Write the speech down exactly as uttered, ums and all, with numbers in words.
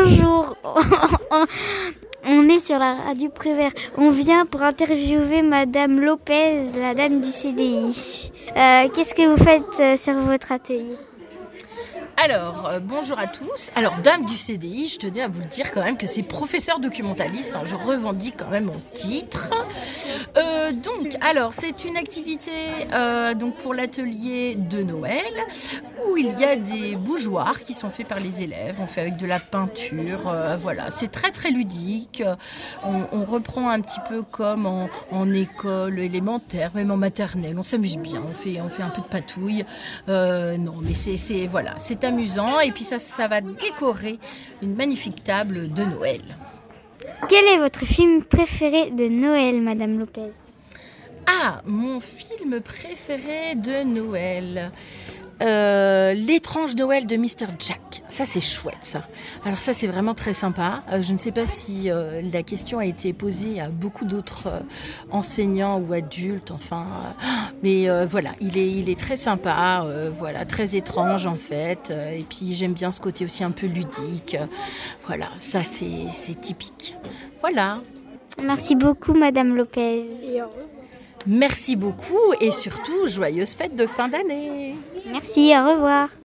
bonjour. On est sur la radio Prévert. On vient pour interviewer Madame Lopez, la dame du C D I. Euh, qu'est-ce que vous faites euh, sur votre atelier ? Alors, euh, bonjour à tous. Alors, dame du C D I, je tenais à vous le dire quand même que c'est professeur documentaliste. Hein, je revendique quand même mon titre. Euh, donc, alors, c'est une activité euh, donc pour l'atelier de Noël où il y a des bougeoirs qui sont faits par les élèves. On fait avec de la peinture. Euh, voilà, c'est très très ludique. On, on reprend un petit peu comme en, en école élémentaire, même en maternelle. On s'amuse bien. On fait, on fait un peu de patouille. Euh, non, mais c'est, c'est voilà, c'est amusant et puis ça, ça va décorer une magnifique table de Noël. Quel est votre film préféré de Noël, Madame Lopez ? Ah, mon film préféré de Noël. Euh, L'étrange Noël de mister Jack. Ça, c'est chouette, ça. Alors ça, c'est vraiment très sympa. Euh, je ne sais pas si euh, la question a été posée à beaucoup d'autres euh, enseignants ou adultes, enfin... Euh, mais euh, voilà, il est, il est très sympa, euh, voilà, très étrange, en fait. Euh, et puis, j'aime bien ce côté aussi un peu ludique. Euh, voilà, ça, c'est, c'est typique. Voilà. Merci beaucoup, Madame Lopez. Merci beaucoup et surtout, joyeuses fêtes de fin d'année. Merci, au revoir.